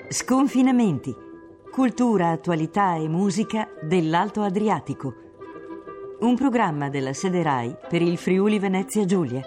Sconfinamenti. Cultura, attualità e musica dell'Alto Adriatico. Un programma della sede RAI per il Friuli Venezia Giulia.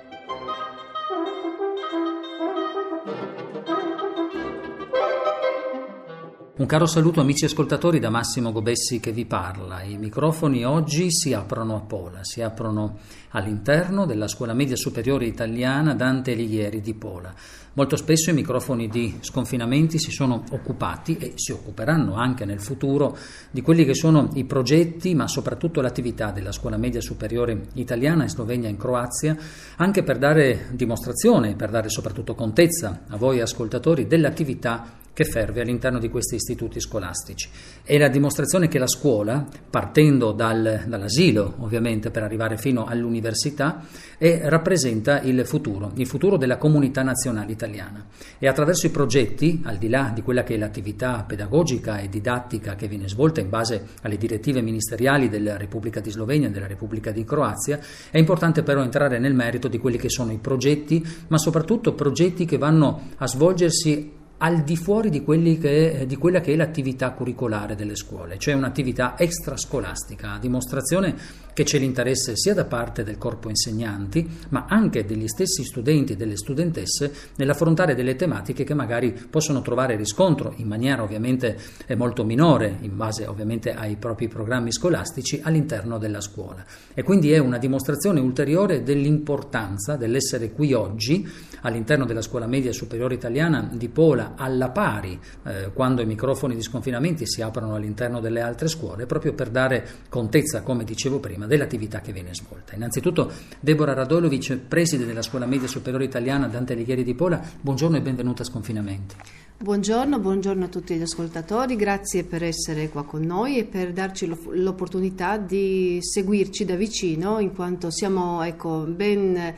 Un caro saluto amici ascoltatori da Massimo Gobessi che vi parla. I microfoni oggi si aprono a Pola, si aprono all'interno della Scuola Media Superiore Italiana Dante Alighieri di Pola. Molto spesso i microfoni di Sconfinamenti si sono occupati e si occuperanno anche nel futuro di quelli che sono i progetti, ma soprattutto l'attività della Scuola Media Superiore Italiana in Slovenia e in Croazia, anche per dare dimostrazione, per dare soprattutto contezza a voi ascoltatori dell'attività che ferve all'interno di questi istituti scolastici. È la dimostrazione che la scuola, partendo dall'asilo ovviamente per arrivare fino all'università, rappresenta il futuro della comunità nazionale italiana. E attraverso i progetti, al di là di quella che è l'attività pedagogica e didattica che viene svolta in base alle direttive ministeriali della Repubblica di Slovenia e della Repubblica di Croazia, è importante però entrare nel merito di quelli che sono i progetti, ma soprattutto progetti che vanno a svolgersi al di fuori di quella che è l'attività curricolare delle scuole, cioè un'attività extrascolastica, a dimostrazione che c'è l'interesse sia da parte del corpo insegnanti, ma anche degli stessi studenti e delle studentesse nell'affrontare delle tematiche che magari possono trovare riscontro in maniera ovviamente molto minore, in base ovviamente ai propri programmi scolastici all'interno della scuola. E quindi è una dimostrazione ulteriore dell'importanza dell'essere qui oggi all'interno della Scuola Media Superiore Italiana di Pola, alla pari quando i microfoni di Sconfinamenti si aprono all'interno delle altre scuole, proprio per dare contezza, come dicevo prima, dell'attività che viene svolta. Innanzitutto Deborah Radolovic, preside della Scuola Media Superiore Italiana Dante Alighieri di Pola, buongiorno e benvenuta a Sconfinamenti. Buongiorno a tutti gli ascoltatori, grazie per essere qua con noi e per darci l'opportunità di seguirci da vicino, in quanto siamo ben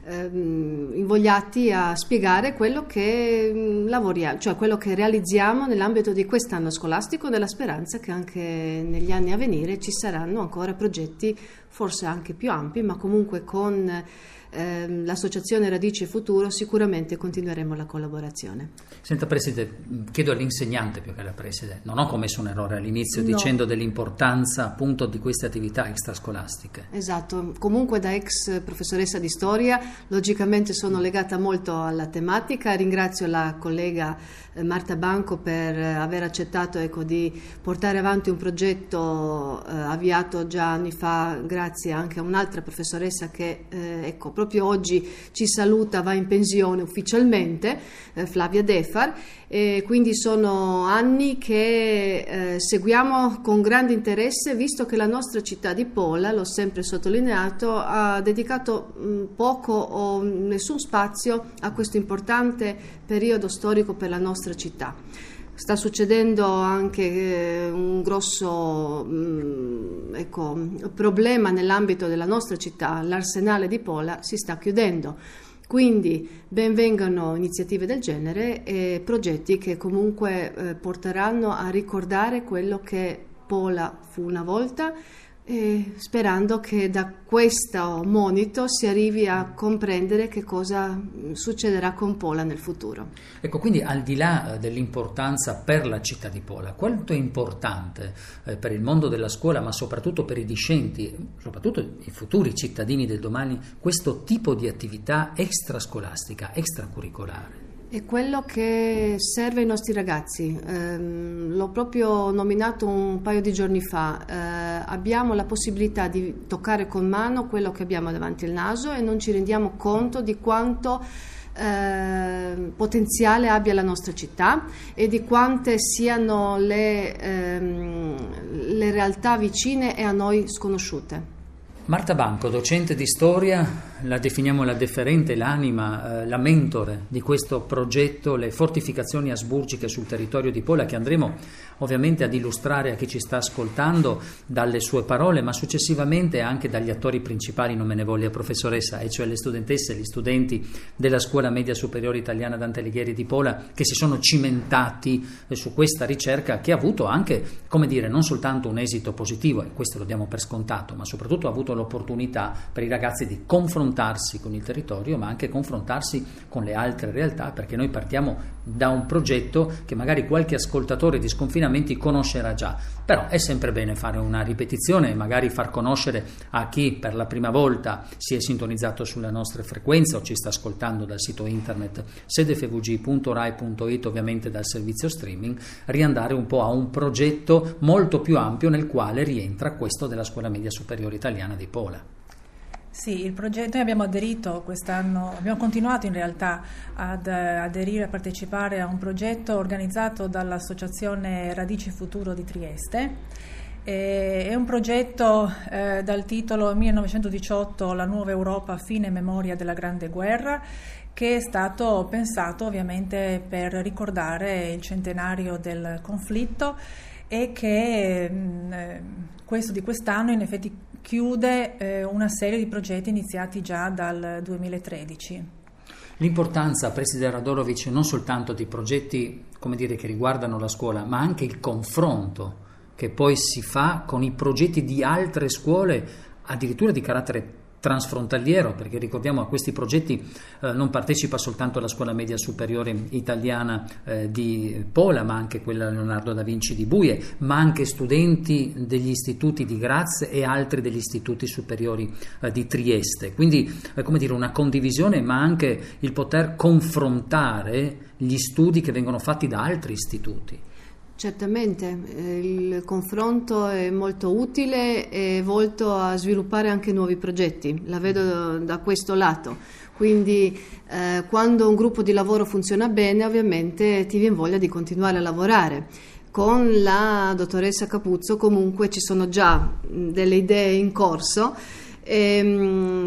invogliati a spiegare quello che lavoriamo, cioè quello che realizziamo nell'ambito di quest'anno scolastico, nella speranza che anche negli anni a venire ci saranno ancora progetti forse anche più ampi, ma comunque con l'associazione Radici e Futuro sicuramente continueremo la collaborazione. Senta Preside, chiedo all'insegnante più che alla Preside, non ho commesso un errore all'inizio dicendo dell'importanza appunto di queste attività extrascolastiche. Esatto, comunque da ex professoressa di storia logicamente sono legata molto alla tematica. Ringrazio la collega Marta Banco per aver accettato di portare avanti un progetto avviato già anni fa grazie anche a un'altra professoressa che proprio oggi ci saluta, va in pensione ufficialmente, Flavia Defar, e quindi sono anni che seguiamo con grande interesse, visto che la nostra città di Pola, l'ho sempre sottolineato, ha dedicato poco o nessun spazio a questo importante periodo storico per la nostra città. Sta succedendo anche un grosso problema nell'ambito della nostra città, l'arsenale di Pola si sta chiudendo. Quindi ben vengano iniziative del genere e progetti che comunque porteranno a ricordare quello che Pola fu una volta, sperando che da questo monito si arrivi a comprendere che cosa succederà con Pola nel futuro. Ecco, quindi al di là dell'importanza per la città di Pola, quanto è importante per il mondo della scuola, ma soprattutto per i discenti, soprattutto i futuri cittadini del domani, questo tipo di attività extrascolastica, extracurricolare? È quello che serve ai nostri ragazzi. L'ho proprio nominato un paio di giorni fa. Abbiamo la possibilità di toccare con mano quello che abbiamo davanti al naso e non ci rendiamo conto di quanto potenziale abbia la nostra città e di quante siano le realtà vicine e a noi sconosciute. Marta Banco, docente di storia, la definiamo la deferente, l'anima, la mentore di questo progetto, le fortificazioni asburgiche sul territorio di Pola, che andremo ovviamente ad illustrare a chi ci sta ascoltando dalle sue parole, ma successivamente anche dagli attori principali, non me ne voglia professoressa, e cioè le studentesse e gli studenti della Scuola Media Superiore Italiana Dante Alighieri di Pola, che si sono cimentati su questa ricerca che ha avuto anche, non soltanto un esito positivo, e questo lo diamo per scontato, ma soprattutto ha avuto l'opportunità per i ragazzi di confrontarsi con il territorio, ma anche confrontarsi con le altre realtà, perché noi partiamo da un progetto che magari qualche ascoltatore di Sconfinamenti conoscerà già, però è sempre bene fare una ripetizione e magari far conoscere a chi per la prima volta si è sintonizzato sulle nostre frequenze o ci sta ascoltando dal sito internet sedefvg.rai.it, ovviamente dal servizio streaming, riandare un po' a un progetto molto più ampio nel quale rientra questo della Scuola Media Superiore Italiana di Pola. Sì, il progetto, noi abbiamo aderito quest'anno, abbiamo continuato in realtà ad aderire, a partecipare a un progetto organizzato dall'Associazione Radici Futuro di Trieste. È un progetto dal titolo 1918, la nuova Europa, fine e memoria della Grande Guerra, che è stato pensato ovviamente per ricordare il centenario del conflitto e che questo di quest'anno in effetti chiude una serie di progetti iniziati già dal 2013. L'importanza, preside Radorovic, non soltanto di progetti, come dire, che riguardano la scuola, ma anche il confronto che poi si fa con i progetti di altre scuole, addirittura di carattere transfrontaliero, perché ricordiamo a questi progetti non partecipa soltanto la Scuola Media Superiore Italiana di Pola, ma anche quella Leonardo da Vinci di Buie, ma anche studenti degli istituti di Graz e altri degli istituti superiori di Trieste. Quindi come dire, una condivisione, ma anche il poter confrontare gli studi che vengono fatti da altri istituti. Certamente, il confronto è molto utile e volto a sviluppare anche nuovi progetti, la vedo da questo lato, quindi quando un gruppo di lavoro funziona bene ovviamente ti viene voglia di continuare a lavorare. Con la dottoressa Capuzzo comunque ci sono già delle idee in corso e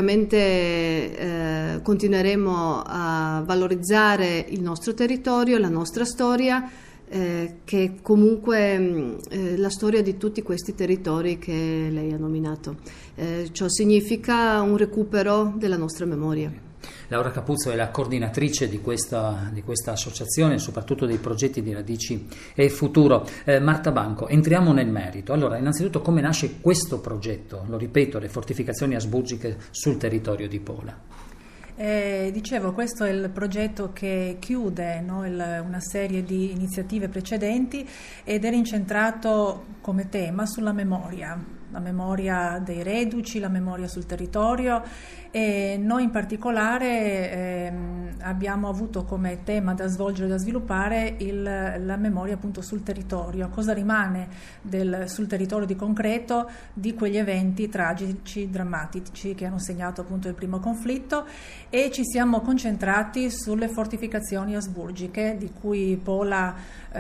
sicuramente continueremo a valorizzare il nostro territorio, la nostra storia, che comunque la storia di tutti questi territori che lei ha nominato. Ciò significa un recupero della nostra memoria. Laura Capuzzo è la coordinatrice di questa associazione, soprattutto dei progetti di Radici e Futuro. Marta Banco, entriamo nel merito. Allora, innanzitutto come nasce questo progetto? Lo ripeto, le fortificazioni asburgiche sul territorio di Pola. Dicevo, questo è il progetto che chiude una serie di iniziative precedenti ed era incentrato come tema sulla memoria, la memoria dei reduci, la memoria sul territorio, e noi in particolare abbiamo avuto come tema da svolgere, da sviluppare la memoria appunto sul territorio, cosa rimane sul territorio di concreto di quegli eventi tragici, drammatici che hanno segnato appunto il primo conflitto, e ci siamo concentrati sulle fortificazioni asburgiche di cui Pola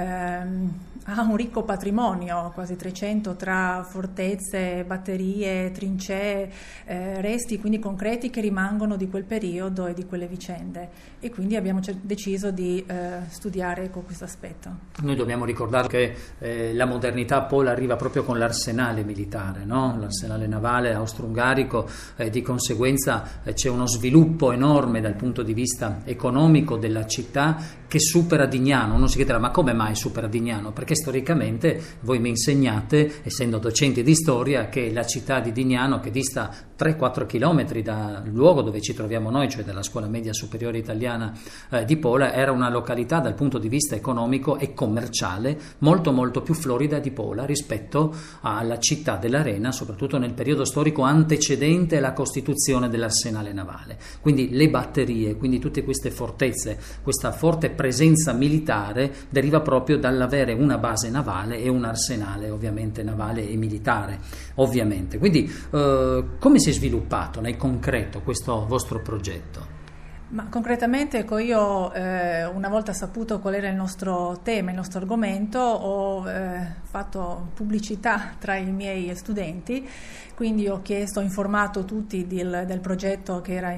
ha un ricco patrimonio, quasi 300 tra fortezze, batterie, trincee, resti quindi concreti che rimangono di quel periodo e di quelle vicende, e quindi abbiamo deciso di studiare con questo aspetto. Noi dobbiamo ricordare che la modernità a Pola arriva proprio con l'arsenale militare, no? L'arsenale navale austro-ungarico, di conseguenza c'è uno sviluppo enorme dal punto di vista economico della città che supera Dignano. Uno si chiederà: ma come mai supera Dignano? Perché storicamente voi mi insegnate, essendo docenti di storia, che la città di Dignano, che dista 3-4 chilometri dal luogo dove ci troviamo noi, cioè dalla Scuola Media Superiore Italiana di Pola, era una località dal punto di vista economico e commerciale molto molto più florida di Pola rispetto alla città dell'Arena, soprattutto nel periodo storico antecedente alla costituzione dell'arsenale navale. Quindi le batterie, quindi tutte queste fortezze, questa forte presenza militare deriva proprio dall'avere una base navale e un arsenale ovviamente navale e militare, ovviamente. Quindi come si è sviluppato nel concreto questo vostro progetto? Ma concretamente, ecco, io una volta saputo qual era il nostro tema, il nostro argomento, ho fatto pubblicità tra i miei studenti, quindi ho informato tutti del progetto che era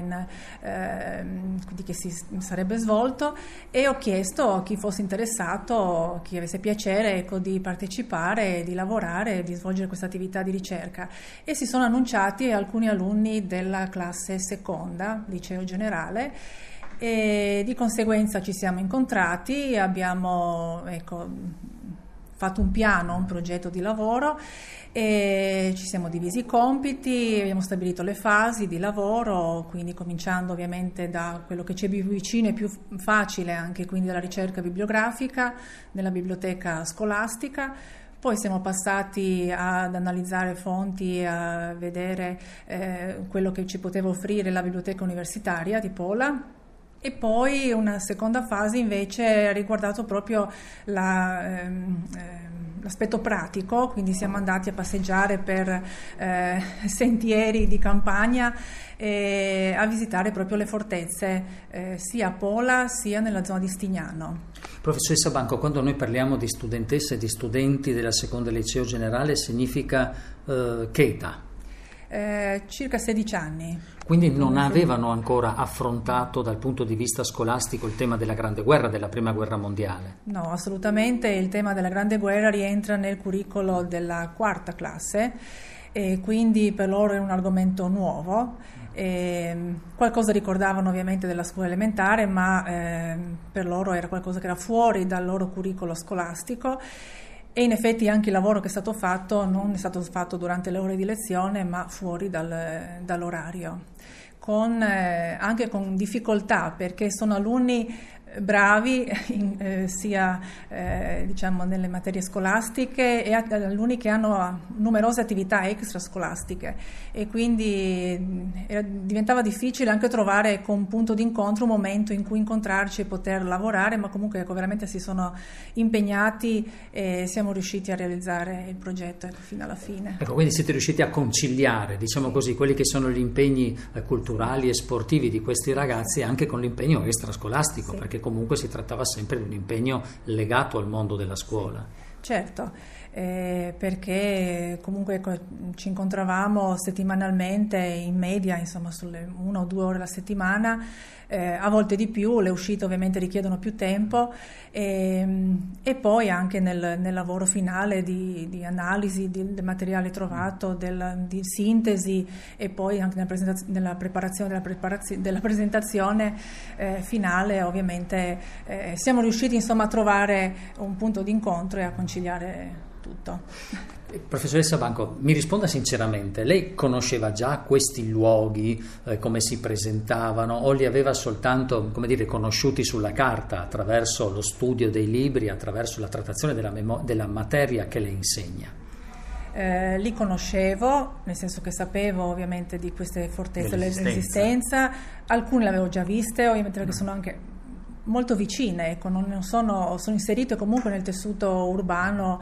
che si sarebbe svolto, e ho chiesto a chi fosse interessato, chi avesse piacere, ecco, di partecipare, di lavorare, di svolgere questa attività di ricerca, e si sono annunciati alcuni alunni della classe seconda, liceo generale, e di conseguenza ci siamo incontrati, abbiamo fatto un piano, un progetto di lavoro e ci siamo divisi i compiti, abbiamo stabilito le fasi di lavoro, quindi cominciando ovviamente da quello che c'è più vicino e più facile, anche quindi dalla ricerca bibliografica nella biblioteca scolastica. Poi siamo passati ad analizzare fonti, a vedere quello che ci poteva offrire la biblioteca universitaria di Pola. E poi una seconda fase invece ha riguardato proprio l'aspetto pratico, quindi siamo andati a passeggiare per sentieri di campagna e a visitare proprio le fortezze sia a Pola sia nella zona di Stignano. Professoressa Banco, quando noi parliamo di studentesse e di studenti della seconda liceo generale significa che età? Circa 16 anni. Quindi non avevano ancora affrontato dal punto di vista scolastico il tema della Grande Guerra, della Prima Guerra Mondiale? No, assolutamente, il tema della Grande Guerra rientra nel curriculum della quarta classe e quindi per loro è un argomento nuovo. Qualcosa ricordavano ovviamente della scuola elementare, ma per loro era qualcosa che era fuori dal loro curriculum scolastico. E in effetti anche il lavoro che è stato fatto non è stato fatto durante le ore di lezione, ma fuori dall'orario, anche con difficoltà, perché sono alunni bravi sia diciamo nelle materie scolastiche e alunni che hanno numerose attività extrascolastiche e quindi diventava difficile anche trovare con un punto di incontro un momento in cui incontrarci e poter lavorare, ma comunque veramente si sono impegnati e siamo riusciti a realizzare il progetto fino alla fine. Ecco, quindi siete riusciti a conciliare, diciamo così, quelli che sono gli impegni culturali e sportivi di questi ragazzi anche con l'impegno extrascolastico, sì. Perché comunque si trattava sempre di un impegno legato al mondo della scuola. Certo, perché comunque ci incontravamo settimanalmente in media, insomma sulle 1 o 2 ore alla settimana, a volte di più, le uscite ovviamente richiedono più tempo e poi anche nel lavoro finale di analisi del materiale trovato, di sintesi e poi anche nella preparazione della presentazione finale ovviamente siamo riusciti insomma a trovare un punto di incontro e a conciliare tutto. Professoressa Banco, mi risponda sinceramente, lei conosceva già questi luoghi, come si presentavano, o li aveva soltanto, come dire, conosciuti sulla carta attraverso lo studio dei libri, attraverso la trattazione della materia che le insegna? Li conoscevo, nel senso che sapevo ovviamente di queste fortezze dell'esistenza, alcune le avevo già viste, ovviamente perché sono anche molto vicine, ecco, sono inserite comunque nel tessuto urbano,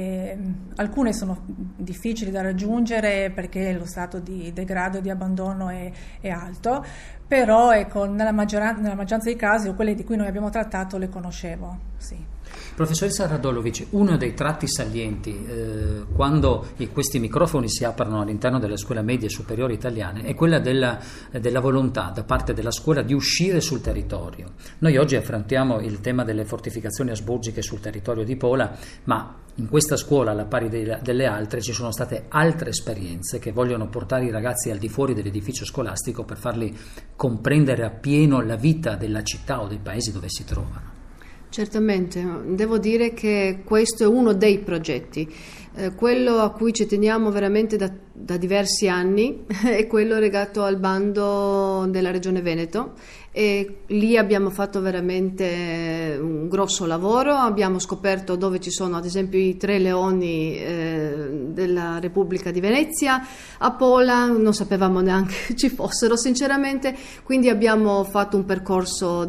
alcune sono difficili da raggiungere perché lo stato di degrado e di abbandono è alto, però ecco, nella maggioranza dei casi o quelle di cui noi abbiamo trattato le conoscevo, sì. Professoressa Radolovic, uno dei tratti salienti quando questi microfoni si aprono all'interno delle scuole medie e superiori italiane è quella della volontà da parte della scuola di uscire sul territorio. Noi oggi affrontiamo il tema delle fortificazioni asburgiche sul territorio di Pola, ma in questa scuola, alla pari delle altre, ci sono state altre esperienze che vogliono portare i ragazzi al di fuori dell'edificio scolastico per farli comprendere appieno la vita della città o dei paesi dove si trovano. Certamente, devo dire che questo è uno dei progetti. Quello a cui ci teniamo veramente da diversi anni è quello legato al bando della Regione Veneto e lì abbiamo fatto veramente un grosso lavoro, abbiamo scoperto dove ci sono ad esempio i 3 leoni della Repubblica di Venezia, a Pola non sapevamo neanche ci fossero sinceramente, quindi abbiamo fatto un percorso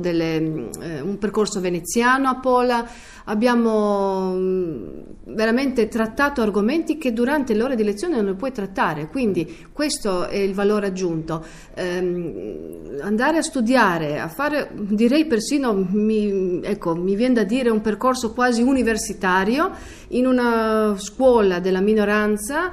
veneziano a Pola, abbiamo veramente trattato argomenti che durante le ore di lezione non le puoi trattare, quindi questo è il valore aggiunto. Andare a studiare, a fare, direi persino, mi viene da dire un percorso quasi universitario in una scuola della minoranza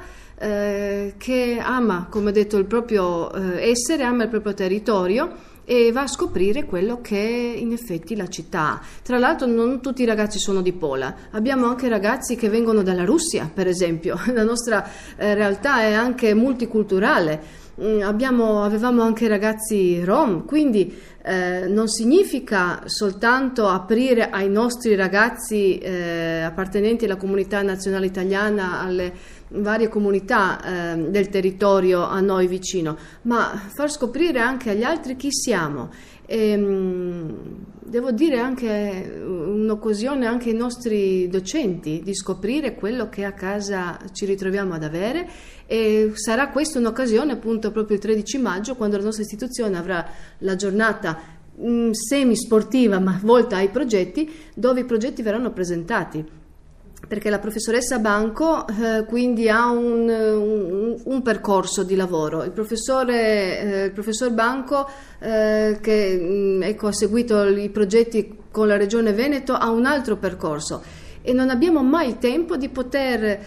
che ama, come detto, il proprio essere, ama il proprio territorio e va a scoprire quello che in effetti la città ha. Tra l'altro non tutti i ragazzi sono di Pola, abbiamo anche ragazzi che vengono dalla Russia, per esempio. La nostra realtà è anche multiculturale. avevamo anche ragazzi rom, quindi non significa soltanto aprire ai nostri ragazzi appartenenti alla comunità nazionale italiana, alle varie comunità del territorio a noi vicino, ma far scoprire anche agli altri chi siamo. Devo dire anche un'occasione anche ai nostri docenti di scoprire quello che a casa ci ritroviamo ad avere, e sarà questa un'occasione appunto proprio il 13 maggio, quando la nostra istituzione avrà la giornata semi-sportiva ma volta ai progetti, dove i progetti verranno presentati. Perché la professoressa Banco quindi ha un percorso di lavoro. Il professor Banco che ha seguito i progetti con la Regione Veneto ha un altro percorso, e non abbiamo mai il tempo di poter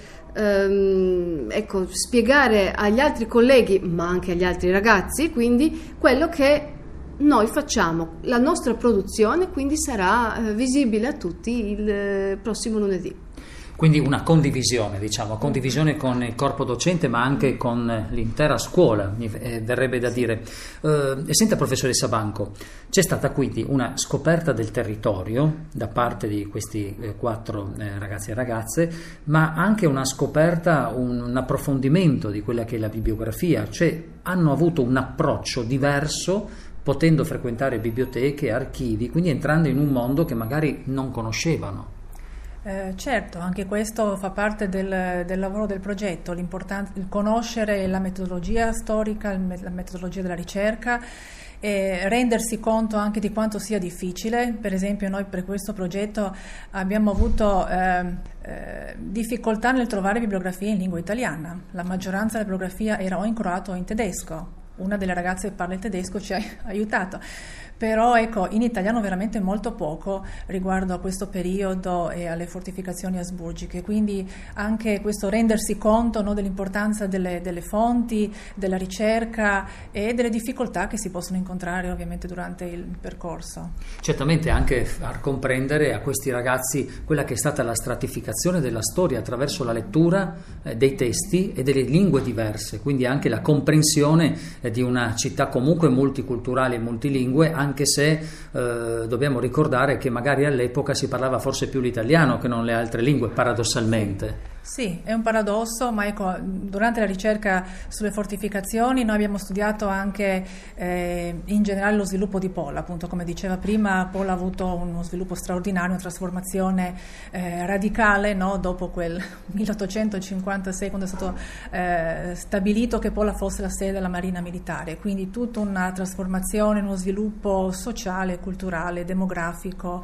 spiegare agli altri colleghi, ma anche agli altri ragazzi, quindi quello che noi facciamo. La nostra produzione quindi sarà visibile a tutti il prossimo lunedì. Quindi una condivisione con il corpo docente, ma anche con l'intera scuola, mi verrebbe da dire. E senta, professoressa Banco, c'è stata quindi una scoperta del territorio da parte di questi 4 ragazzi e ragazze, ma anche una scoperta, un approfondimento di quella che è la bibliografia, cioè hanno avuto un approccio diverso, potendo frequentare biblioteche, archivi, quindi entrando in un mondo che magari non conoscevano. Certo, anche questo fa parte del lavoro del progetto, il conoscere la metodologia storica, la metodologia della ricerca, e rendersi conto anche di quanto sia difficile. Per esempio, noi per questo progetto abbiamo avuto difficoltà nel trovare bibliografie in lingua italiana. La maggioranza della bibliografia era o in croato o in tedesco. Una delle ragazze che parla il tedesco ci ha aiutato, però in italiano veramente molto poco riguardo a questo periodo e alle fortificazioni asburgiche, quindi anche questo rendersi conto, no, dell'importanza delle fonti, della ricerca e delle difficoltà che si possono incontrare ovviamente durante il percorso. Certamente anche far comprendere a questi ragazzi quella che è stata la stratificazione della storia attraverso la lettura dei testi e delle lingue diverse, quindi anche la comprensione di una città comunque multiculturale e multilingue, anche se dobbiamo ricordare che magari all'epoca si parlava forse più l'italiano che non le altre lingue, paradossalmente. Sì, è un paradosso, ma durante la ricerca sulle fortificazioni noi abbiamo studiato anche in generale lo sviluppo di Pola, appunto come diceva prima. Pola ha avuto uno sviluppo straordinario, una trasformazione radicale, no? Dopo quel 1856, quando è stato stabilito che Pola fosse la sede della Marina Militare, quindi tutta una trasformazione, uno sviluppo sociale, culturale, demografico,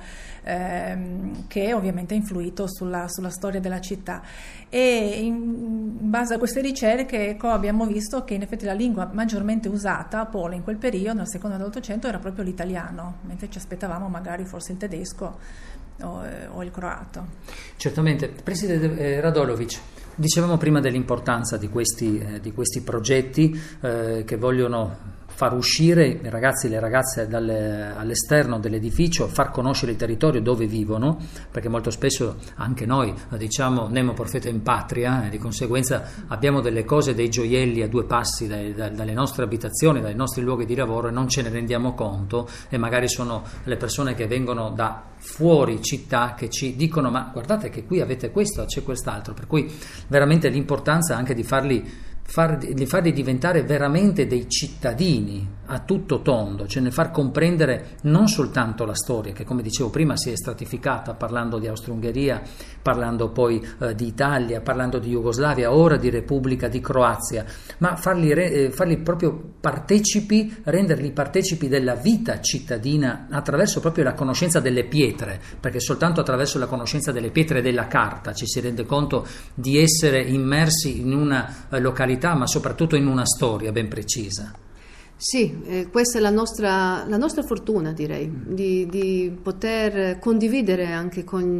che ovviamente ha influito sulla storia della città. E in base a queste ricerche abbiamo visto che in effetti la lingua maggiormente usata a Pola in quel periodo, nel secondo dell'Ottocento, era proprio l'italiano, mentre ci aspettavamo magari forse il tedesco o il croato. Certamente. Presidente Radolovic, dicevamo prima dell'importanza di questi progetti che vogliono far uscire i ragazzi e le ragazze all'esterno dell'edificio, far conoscere il territorio dove vivono, perché molto spesso anche noi diciamo nemo profeta in patria, e di conseguenza abbiamo delle cose, dei gioielli a 2 passi dalle nostre abitazioni, dai nostri luoghi di lavoro, e non ce ne rendiamo conto, e magari sono le persone che vengono da fuori città che ci dicono: ma guardate che qui avete questo, c'è quest'altro, per cui veramente l'importanza anche di farli diventare veramente dei cittadini a tutto tondo, cioè nel far comprendere non soltanto la storia, che come dicevo prima si è stratificata parlando di Austria-Ungheria, parlando poi di Italia, parlando di Jugoslavia, ora di Repubblica di Croazia, ma farli proprio partecipi, renderli partecipi della vita cittadina attraverso proprio la conoscenza delle pietre, perché soltanto attraverso la conoscenza delle pietre e della carta ci si rende conto di essere immersi in una località, ma soprattutto in una storia ben precisa. Sì, questa è la nostra fortuna, direi, di poter condividere anche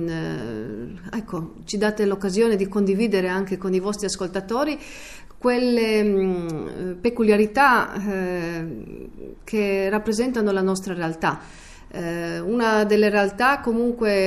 ci date l'occasione di condividere anche con i vostri ascoltatori quelle peculiarità che rappresentano la nostra realtà. Una delle realtà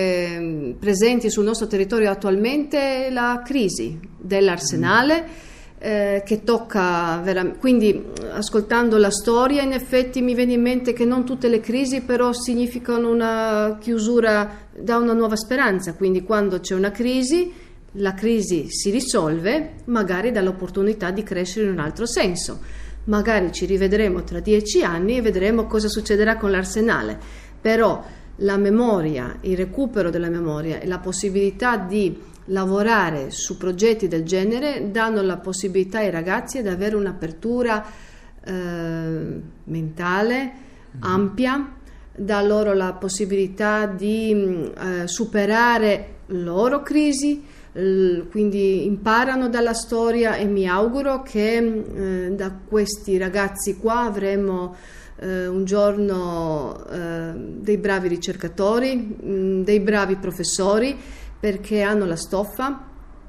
comunque presenti sul nostro territorio attualmente è la crisi dell'arsenale, che tocca veramente. Quindi ascoltando la storia in effetti mi viene in mente che non tutte le crisi però significano una chiusura da una nuova speranza, quindi quando c'è una crisi, la crisi si risolve, magari dà l'opportunità di crescere in un altro senso. Magari ci rivedremo tra 10 anni e vedremo cosa succederà con l'Arsenale, però la memoria, il recupero della memoria e la possibilità di lavorare su progetti del genere danno la possibilità ai ragazzi di avere un'apertura mentale ampia, dà loro la possibilità di superare loro crisi, quindi imparano dalla storia, e mi auguro che da questi ragazzi qua avremo un giorno dei bravi ricercatori, dei bravi professori, perché hanno la stoffa,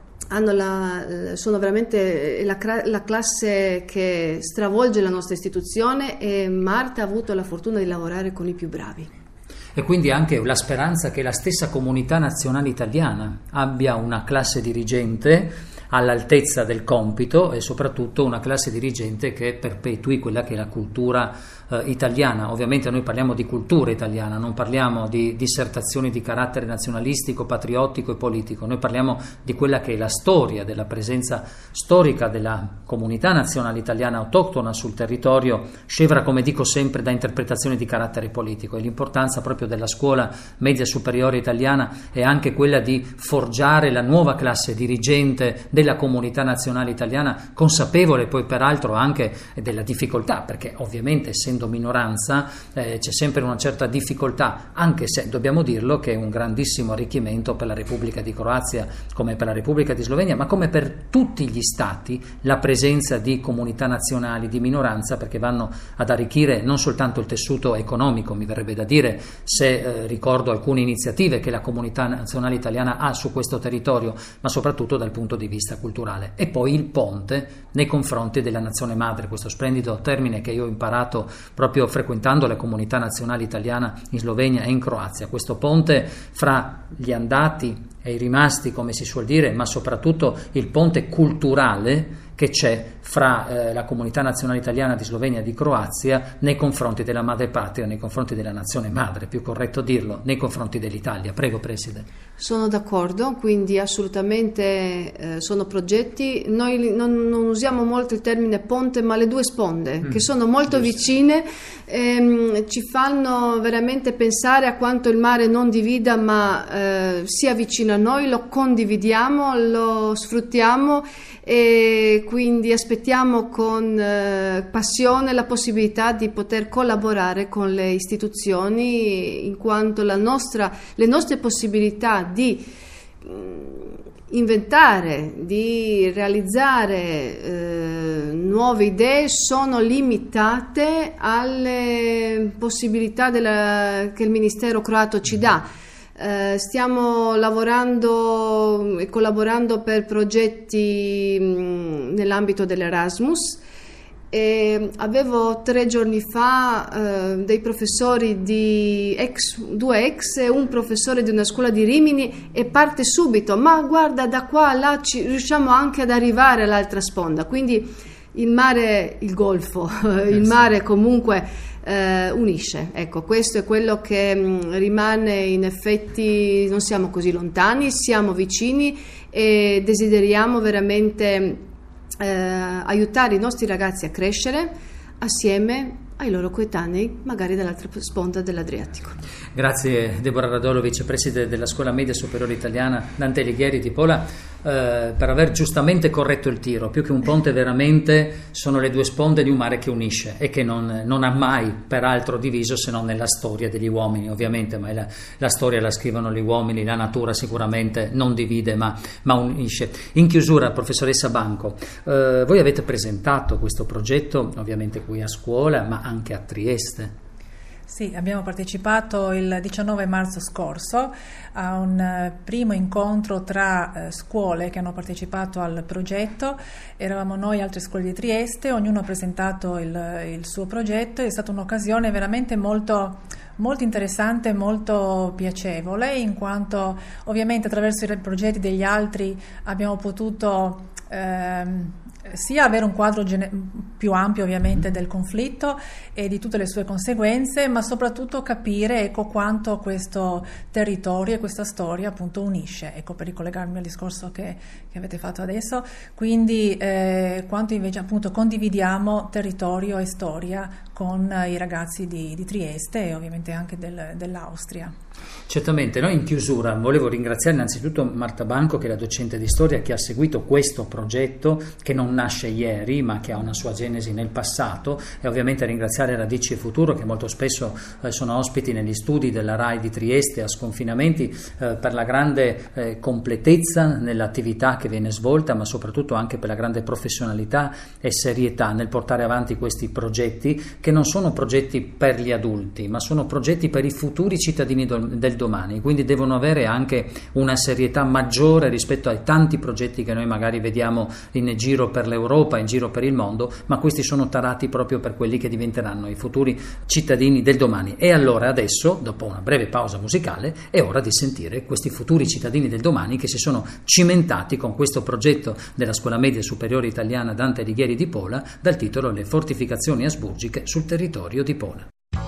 sono veramente la classe che stravolge la nostra istituzione, e Marta ha avuto la fortuna di lavorare con i più bravi. E quindi anche la speranza che la stessa comunità nazionale italiana abbia una classe dirigente all'altezza del compito, e soprattutto una classe dirigente che perpetui quella che è la cultura italiana. Ovviamente noi parliamo di cultura italiana, non parliamo di dissertazioni di carattere nazionalistico, patriottico e politico, noi parliamo di quella che è la storia, della presenza storica della comunità nazionale italiana autoctona sul territorio, scevra, come dico sempre, da interpretazioni di carattere politico. E l'importanza proprio della scuola media superiore italiana è anche quella di forgiare la nuova classe dirigente della comunità nazionale italiana, consapevole poi peraltro anche della difficoltà, perché ovviamente essendo minoranza c'è sempre una certa difficoltà, anche se dobbiamo dirlo che è un grandissimo arricchimento per la Repubblica di Croazia come per la Repubblica di Slovenia, ma come per tutti gli stati, la presenza di comunità nazionali di minoranza, perché vanno ad arricchire non soltanto il tessuto economico, mi verrebbe da dire, se ricordo alcune iniziative che la comunità nazionale italiana ha su questo territorio, ma soprattutto dal punto di vista culturale. E poi il ponte nei confronti della nazione madre, questo splendido termine che io ho imparato proprio frequentando la comunità nazionale italiana in Slovenia e in Croazia, questo ponte fra gli andati e i rimasti, come si suol dire, ma soprattutto il ponte culturale che c'è fra la comunità nazionale italiana di Slovenia e di Croazia nei confronti della madrepatria, nei confronti della nazione madre, più corretto dirlo, nei confronti dell'Italia. Prego, Preside. Sono d'accordo, quindi assolutamente sono progetti. Noi non usiamo molto il termine ponte, ma le due sponde, che sono molto vicine, ci fanno veramente pensare a quanto il mare non divida, ma sia vicino a noi, lo condividiamo, lo sfruttiamo, e quindi aspettiamo con passione la possibilità di poter collaborare con le istituzioni, in quanto le nostre possibilità di inventare, di realizzare nuove idee sono limitate alle possibilità che il Ministero croato ci dà. Stiamo lavorando e collaborando per progetti nell'ambito dell'Erasmus, e avevo 3 giorni fa dei professori due ex e un professore di una scuola di Rimini, e parte subito: ma guarda, da qua a là riusciamo anche ad arrivare all'altra sponda. Quindi il mare, il golfo, il mare comunque unisce. Ecco, questo è quello che rimane. In effetti non siamo così lontani, siamo vicini, e desideriamo veramente aiutare i nostri ragazzi a crescere assieme ai loro coetanei, magari dall'altra sponda dell'Adriatico. Grazie Deborah Radolo, vicepresidente della Scuola Media Superiore Italiana Dante Alighieri di Pola, per aver giustamente corretto il tiro. Più che un ponte veramente sono le due sponde di un mare che unisce e che non ha mai peraltro diviso, se non nella storia degli uomini, ovviamente, ma la storia la scrivono gli uomini, la natura sicuramente non divide ma unisce. In chiusura, professoressa Banco, voi avete presentato questo progetto ovviamente qui a scuola, ma anche a Trieste. Sì, abbiamo partecipato il 19 marzo scorso a un primo incontro tra scuole che hanno partecipato al progetto. Eravamo noi e altre scuole di Trieste, ognuno ha presentato il suo progetto. È stata un'occasione veramente molto interessante, molto piacevole, in quanto ovviamente attraverso i progetti degli altri abbiamo potuto sia avere un quadro più ampio ovviamente del conflitto e di tutte le sue conseguenze, ma soprattutto capire quanto questo territorio e questa storia appunto unisce, per ricollegarmi al discorso che avete fatto adesso, quindi quanto invece appunto condividiamo territorio e storia con i ragazzi di Trieste e ovviamente anche dell'Austria. Certamente, noi in chiusura volevo ringraziare innanzitutto Marta Banco, che è la docente di storia che ha seguito questo progetto che non nasce ieri ma che ha una sua genesi nel passato, e ovviamente ringraziare Radici e Futuro, che molto spesso sono ospiti negli studi della RAI di Trieste a Sconfinamenti, per la grande completezza nell'attività che viene svolta, ma soprattutto anche per la grande professionalità e serietà nel portare avanti questi progetti, che non sono progetti per gli adulti ma sono progetti per i futuri cittadini del domani, quindi devono avere anche una serietà maggiore rispetto ai tanti progetti che noi magari vediamo in giro per l'Europa, in giro per il mondo, ma questi sono tarati proprio per quelli che diventeranno i futuri cittadini del domani. E allora adesso, dopo una breve pausa musicale, è ora di sentire questi futuri cittadini del domani che si sono cimentati con questo progetto della Scuola Media Superiore Italiana Dante Alighieri di Pola, dal titolo Le fortificazioni asburgiche sul territorio di Pola.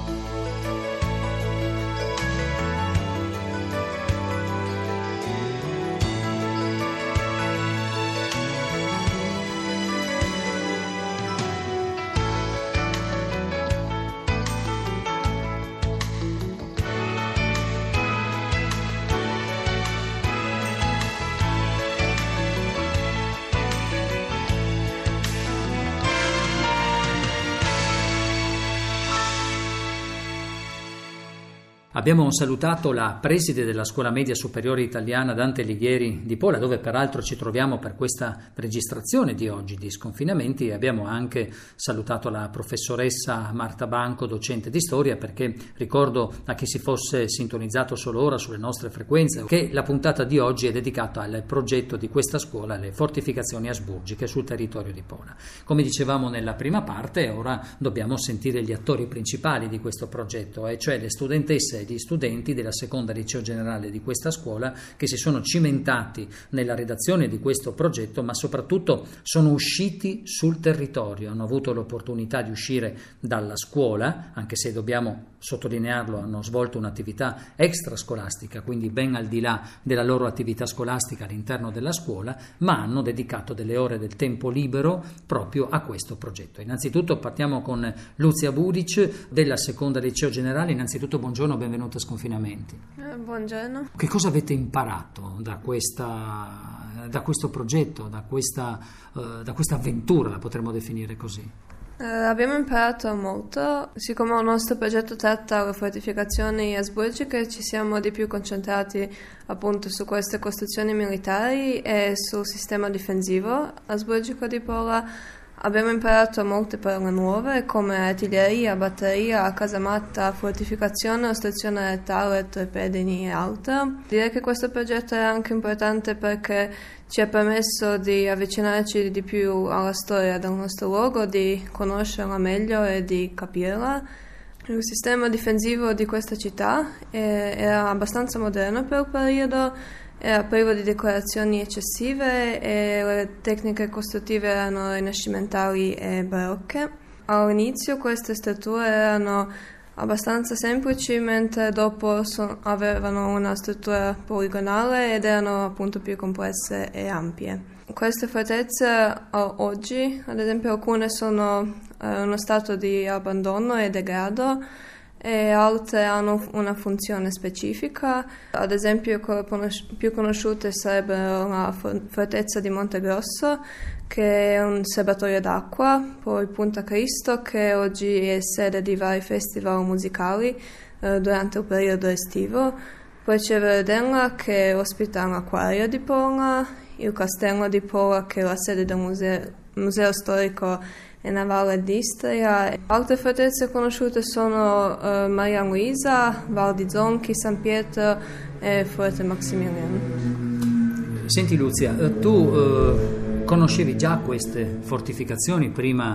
Abbiamo salutato la preside della Scuola Media Superiore Italiana Dante Alighieri di Pola, dove peraltro ci troviamo per questa registrazione di oggi di Sconfinamenti, e abbiamo anche salutato la professoressa Marta Banco, docente di storia, perché ricordo a chi si fosse sintonizzato solo ora sulle nostre frequenze che la puntata di oggi è dedicata al progetto di questa scuola, le fortificazioni asburgiche sul territorio di Pola. Come dicevamo nella prima parte, ora dobbiamo sentire gli attori principali di questo progetto, e cioè le studentesse e gli studenti della seconda liceo generale di questa scuola, che si sono cimentati nella redazione di questo progetto, ma soprattutto sono usciti sul territorio, hanno avuto l'opportunità di uscire dalla scuola, anche se dobbiamo sottolinearlo, hanno svolto un'attività extrascolastica, quindi ben al di là della loro attività scolastica all'interno della scuola, ma hanno dedicato delle ore del tempo libero proprio a questo progetto. Innanzitutto partiamo con Luzia Budic della seconda liceo generale. Innanzitutto buongiorno, benvenuta a Sconfinamenti. Buongiorno. Che cosa avete imparato da questo progetto, da questa avventura, la potremmo definire così? Abbiamo imparato molto. Siccome il nostro progetto tratta le fortificazioni asburgiche, ci siamo di più concentrati appunto su queste costruzioni militari e sul sistema difensivo asburgico di Pola. Abbiamo imparato molte parole nuove come artiglieria, batteria, casamatta, fortificazione, ostruzione letale, torpedini e altro. Direi che questo progetto è anche importante perché ci ha permesso di avvicinarci di più alla storia del nostro luogo, di conoscerla meglio e di capirla. Il sistema difensivo di questa città era abbastanza moderno per il periodo, era privo di decorazioni eccessive e le tecniche costruttive erano rinascimentali e barocche. All'inizio queste strutture erano abbastanza semplici, mentre dopo avevano una struttura poligonale ed erano appunto più complesse e ampie. Queste fortezze oggi, ad esempio, alcune sono in uno stato di abbandono e degrado, e altre hanno una funzione specifica. Ad esempio, quelle più conosciute sarebbero la fortezza di Montegrosso, che è un serbatoio d'acqua, poi Punta Cristo, che oggi è sede di vari festival musicali durante il periodo estivo. Poi c'è Verdella, che ospita l'acquario di Pola, il Castello di Pola, che è la sede del museo storico e navale di Istria. Altre fortezze conosciute sono Maria Luisa, Val di Zonchi, San Pietro e Forte Maximiliano. Senti Luzia, tu conoscevi già queste fortificazioni prima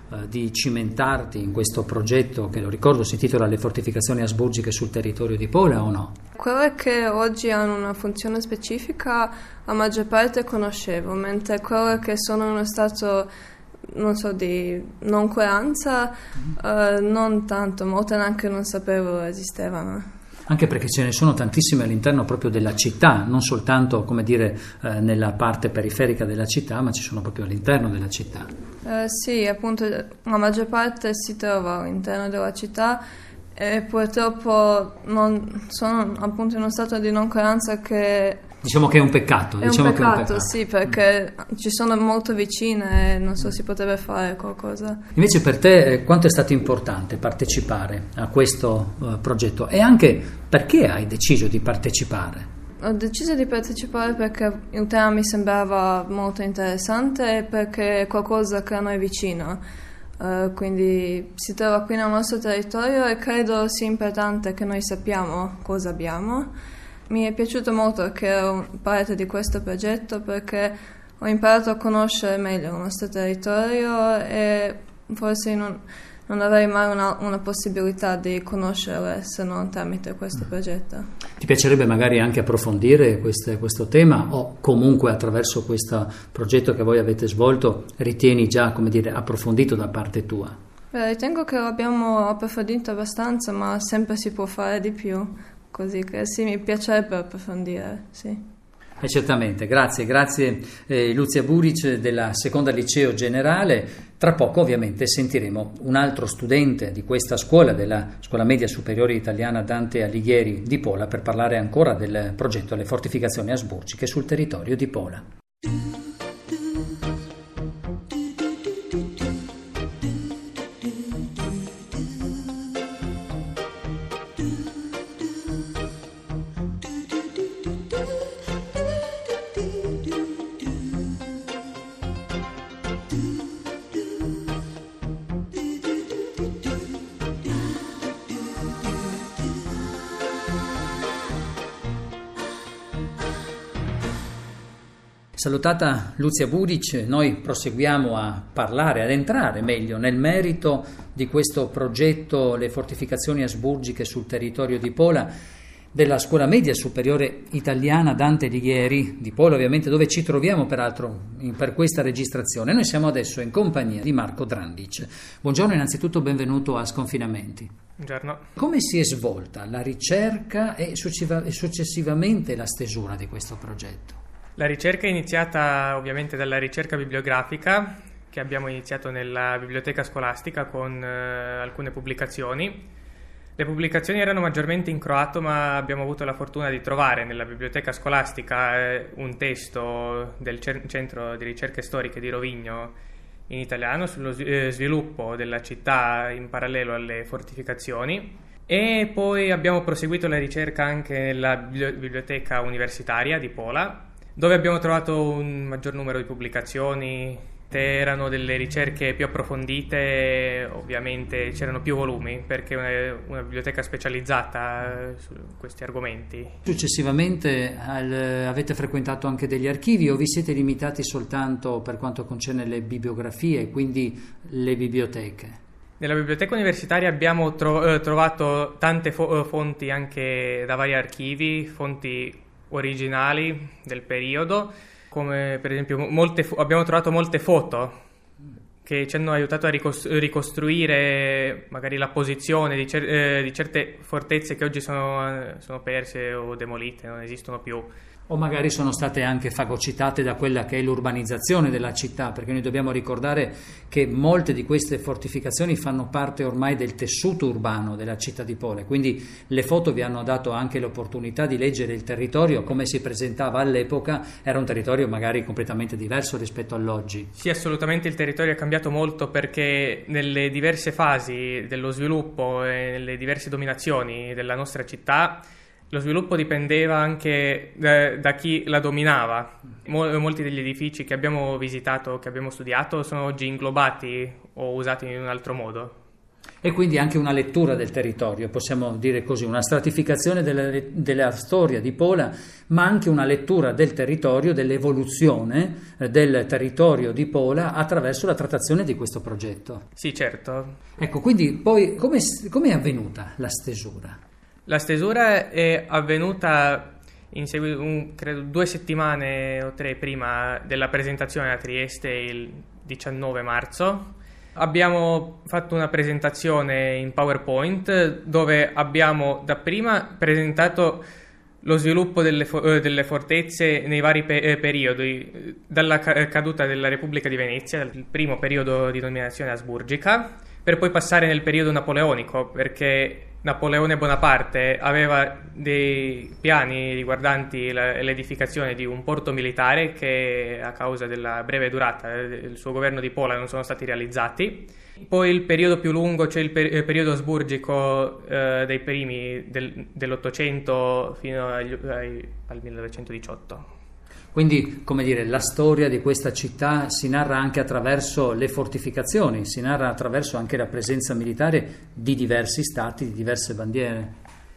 di cimentarti in questo progetto che, lo ricordo, si intitola Le fortificazioni asburgiche sul territorio di Pola, o no? Quelle che oggi hanno una funzione specifica la maggior parte conoscevo, mentre quelle che sono in uno stato, non so, di noncuranza, non tanto, molte neanche non sapevo esistevano. Anche perché ce ne sono tantissime all'interno proprio della città, non soltanto, come dire, nella parte periferica della città, ma ci sono proprio all'interno della città. Sì, appunto la maggior parte si trova all'interno della città e purtroppo non sono appunto in uno stato di noncuranza che... Diciamo che è un peccato. È un peccato, sì, perché ci sono molto vicine e non so, si potrebbe fare qualcosa. Invece per te quanto è stato importante partecipare a questo progetto e anche perché hai deciso di partecipare? Ho deciso di partecipare perché il tema mi sembrava molto interessante e perché è qualcosa che a noi è vicino. Quindi si trova qui nel nostro territorio e credo sia importante che noi sappiamo cosa abbiamo. Mi è piaciuto molto che ero parte di questo progetto perché ho imparato a conoscere meglio il nostro territorio e forse non avrei mai una possibilità di conoscerlo se non tramite questo progetto. Ti piacerebbe magari anche approfondire questo tema o comunque attraverso questo progetto che voi avete svolto ritieni già, come dire, approfondito da parte tua? Ritengo che l'abbiamo approfondito abbastanza, ma sempre si può fare di più. Così che sì, mi piacerebbe approfondire, sì. Certamente, grazie Luzia Buric della Seconda Liceo Generale. Tra poco ovviamente sentiremo un altro studente di questa scuola, della Scuola Media Superiore Italiana Dante Alighieri di Pola, per parlare ancora del progetto Le fortificazioni asburgiche sul territorio di Pola. Salutata Luzia Buric, noi proseguiamo a parlare, ad entrare meglio nel merito di questo progetto Le fortificazioni asburgiche sul territorio di Pola, della Scuola Media Superiore Italiana Dante Alighieri di Pola, ovviamente, dove ci troviamo peraltro per questa registrazione. Noi siamo adesso in compagnia di Marco Drandic. Buongiorno, innanzitutto benvenuto a Sconfinamenti. Buongiorno. Come si è svolta la ricerca e successivamente la stesura di questo progetto? La ricerca è iniziata ovviamente dalla ricerca bibliografica che abbiamo iniziato nella biblioteca scolastica con alcune pubblicazioni. Le pubblicazioni erano maggiormente in croato, ma abbiamo avuto la fortuna di trovare nella biblioteca scolastica un testo del Centro di Ricerche Storiche di Rovigno in italiano sullo sviluppo della città in parallelo alle fortificazioni. E poi abbiamo proseguito la ricerca anche nella biblioteca universitaria di Pola, dove abbiamo trovato un maggior numero di pubblicazioni. Erano delle ricerche più approfondite, ovviamente c'erano più volumi perché è una biblioteca specializzata su questi argomenti. Successivamente avete frequentato anche degli archivi o vi siete limitati soltanto per quanto concerne le bibliografie, quindi le biblioteche? Nella biblioteca universitaria abbiamo trovato tante fonti anche da vari archivi, fonti originali del periodo, come per esempio abbiamo trovato molte foto che ci hanno aiutato a ricostruire magari la posizione di certe fortezze che oggi sono perse o demolite, non esistono più. O magari sono state anche fagocitate da quella che è l'urbanizzazione della città, perché noi dobbiamo ricordare che molte di queste fortificazioni fanno parte ormai del tessuto urbano della città di Pola, quindi le foto vi hanno dato anche l'opportunità di leggere il territorio come si presentava all'epoca. Era un territorio magari completamente diverso rispetto all'oggi. Sì, assolutamente il territorio è cambiato molto perché nelle diverse fasi dello sviluppo e nelle diverse dominazioni della nostra città lo sviluppo dipendeva anche da chi la dominava. Molti degli edifici che abbiamo visitato, che abbiamo studiato, sono oggi inglobati o usati in un altro modo. E quindi anche una lettura del territorio, possiamo dire così, una stratificazione della storia di Pola, ma anche una lettura del territorio, dell'evoluzione del territorio di Pola attraverso la trattazione di questo progetto. Sì, certo. Ecco, quindi poi come è avvenuta la stesura? La stesura è avvenuta credo 2 settimane o 3 prima della presentazione a Trieste il 19 marzo. Abbiamo fatto una presentazione in PowerPoint dove abbiamo dapprima presentato lo sviluppo delle fortezze nei vari periodi, dalla caduta della Repubblica di Venezia, dal primo periodo di dominazione asburgica, per poi passare nel periodo napoleonico, perché Napoleone Bonaparte aveva dei piani riguardanti l'edificazione di un porto militare che a causa della breve durata del suo governo di Pola non sono stati realizzati. Poi il periodo più lungo, cioè il periodo asburgico dei primi dell'Ottocento fino al 1918. Quindi, come dire, la storia di questa città si narra anche attraverso le fortificazioni, si narra attraverso anche la presenza militare di diversi stati, di diverse bandiere.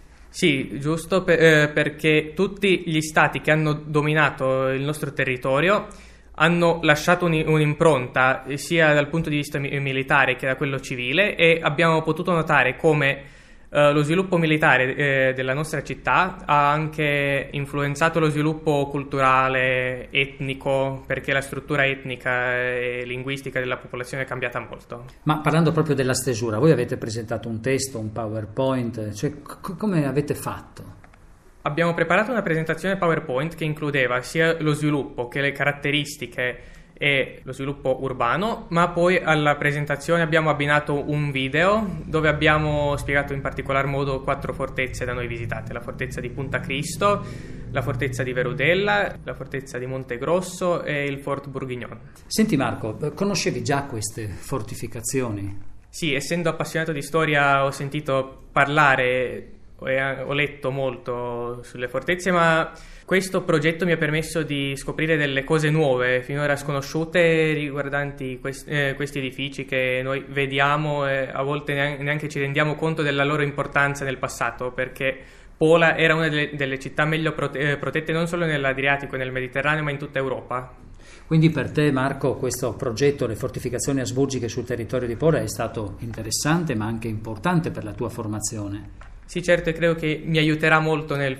Sì, giusto, perché tutti gli stati che hanno dominato il nostro territorio hanno lasciato un'impronta sia dal punto di vista militare che da quello civile, e abbiamo potuto notare come lo sviluppo militare della nostra città ha anche influenzato lo sviluppo culturale, etnico, perché la struttura etnica e linguistica della popolazione è cambiata molto. Ma parlando proprio della stesura, voi avete presentato un testo, un PowerPoint, cioè come avete fatto? Abbiamo preparato una presentazione PowerPoint che includeva sia lo sviluppo che le caratteristiche e lo sviluppo urbano, ma poi alla presentazione abbiamo abbinato un video dove abbiamo spiegato in particolar modo 4 fortezze da noi visitate: la fortezza di Punta Cristo, la fortezza di Verudella, la fortezza di Montegrosso e il Fort Bourguignon. Senti Marco, conoscevi già queste fortificazioni? Sì, essendo appassionato di storia ho sentito parlare, ho letto molto sulle fortezze, ma questo progetto mi ha permesso di scoprire delle cose nuove, finora sconosciute, riguardanti questi edifici che noi vediamo e a volte neanche ci rendiamo conto della loro importanza nel passato, perché Pola era una delle città meglio protette non solo nell'Adriatico e nel Mediterraneo, ma in tutta Europa. Quindi per te, Marco, questo progetto, le fortificazioni asburgiche sul territorio di Pola, è stato interessante ma anche importante per la tua formazione? Sì, certo, e credo che mi aiuterà molto nel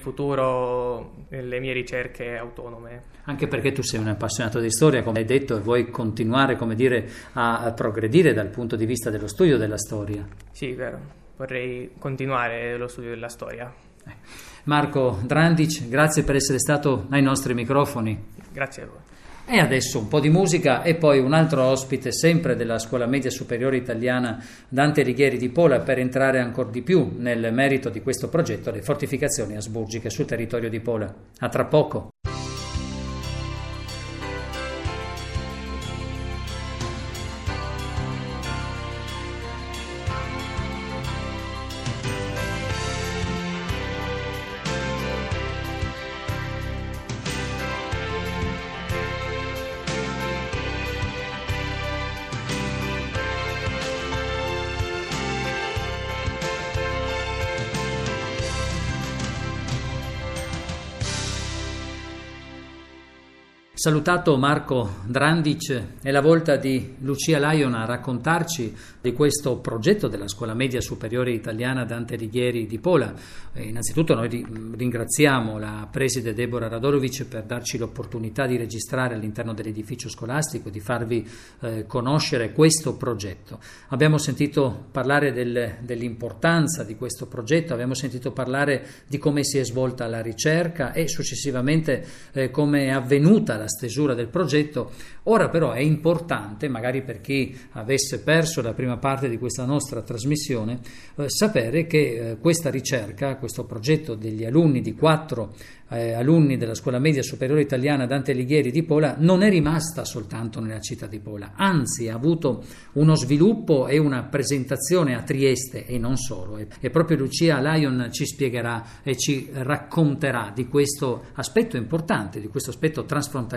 futuro nelle mie ricerche autonome. Anche perché tu sei un appassionato di storia, come hai detto, e vuoi continuare, come dire, a progredire dal punto di vista dello studio della storia. Sì, vero, vorrei continuare lo studio della storia. Marco Drandic, grazie per essere stato ai nostri microfoni. Grazie a voi. E adesso un po' di musica e poi un altro ospite sempre della Scuola Media Superiore Italiana Dante Alighieri di Pola, per entrare ancora di più nel merito di questo progetto, le fortificazioni asburgiche sul territorio di Pola. A tra poco. Salutato Marco Drandic, è la volta di Lucia Lion a raccontarci di questo progetto della Scuola Media Superiore Italiana Dante Alighieri di Pola. Innanzitutto noi ringraziamo la preside Deborah Radorovic per darci l'opportunità di registrare all'interno dell'edificio scolastico, di farvi conoscere questo progetto. Abbiamo sentito parlare dell'importanza di questo progetto, abbiamo sentito parlare di come si è svolta la ricerca e successivamente come è avvenuta la stesura del progetto. Ora però è importante, magari per chi avesse perso la prima parte di questa nostra trasmissione, sapere che questa ricerca, questo progetto degli alunni di 4 alunni della Scuola Media Superiore Italiana Dante Alighieri di Pola non è rimasta soltanto nella città di Pola, anzi ha avuto uno sviluppo e una presentazione a Trieste e non solo, e proprio Lucia Lion ci spiegherà e ci racconterà di questo aspetto importante, di questo aspetto transfrontaliero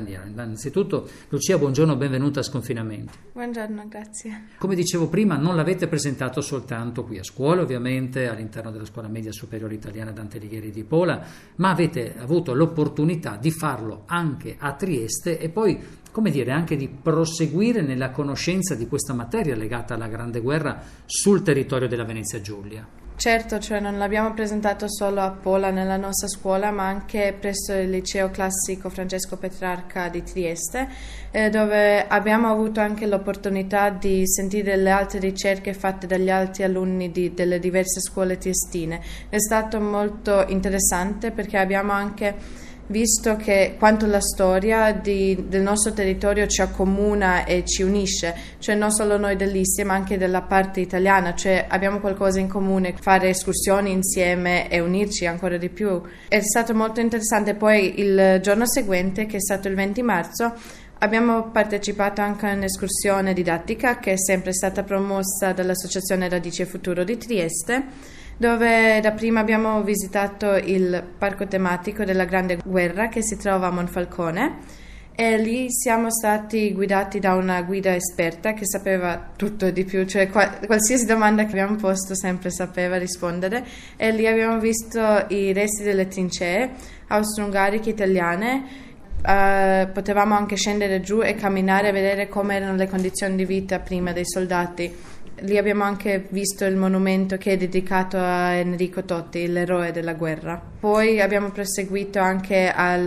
straniero. Innanzitutto, Lucia, buongiorno, benvenuta a Sconfinamenti. Buongiorno, grazie. Come dicevo prima, non l'avete presentato soltanto qui a scuola, ovviamente, all'interno della Scuola Media Superiore Italiana Dante Alighieri di Pola, ma avete avuto l'opportunità di farlo anche a Trieste e poi, come dire, anche di proseguire nella conoscenza di questa materia legata alla Grande Guerra sul territorio della Venezia Giulia. Certo, cioè non l'abbiamo presentato solo a Pola nella nostra scuola, ma anche presso il liceo classico Francesco Petrarca di Trieste, dove abbiamo avuto anche l'opportunità di sentire le altre ricerche fatte dagli altri alunni delle diverse scuole triestine. È stato molto interessante perché abbiamo anche visto che quanto la storia del nostro territorio ci accomuna e ci unisce, cioè non solo noi dell'Istria ma anche della parte italiana, cioè abbiamo qualcosa in comune, fare escursioni insieme e unirci ancora di più. È stato molto interessante. Poi il giorno seguente, che è stato il 20 marzo, abbiamo partecipato anche a un'escursione didattica che è sempre stata promossa dall'Associazione Radici e Futuro di Trieste, dove dapprima abbiamo visitato il parco tematico della Grande Guerra che si trova a Monfalcone, e lì siamo stati guidati da una guida esperta che sapeva tutto e di più, cioè qualsiasi domanda che abbiamo posto sempre sapeva rispondere, e lì abbiamo visto i resti delle trincee austro-ungariche italiane. Potevamo anche scendere giù e camminare a vedere come erano le condizioni di vita prima dei soldati. Lì abbiamo anche visto il monumento che è dedicato a Enrico Totti, l'eroe della guerra. Poi abbiamo proseguito anche